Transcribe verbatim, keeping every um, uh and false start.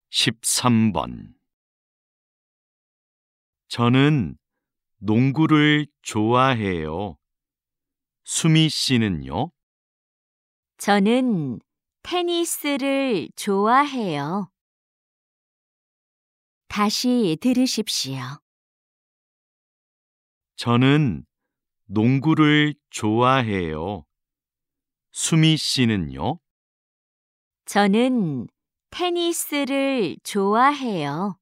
십삼 번. 저는 농구를 좋아해요. 수미 씨는요? 저는 테니스를 좋아해요. 다시 들으십시오. 저는 농구를 좋아해요. 수미 씨는요? 저는 테니스를 좋아해요.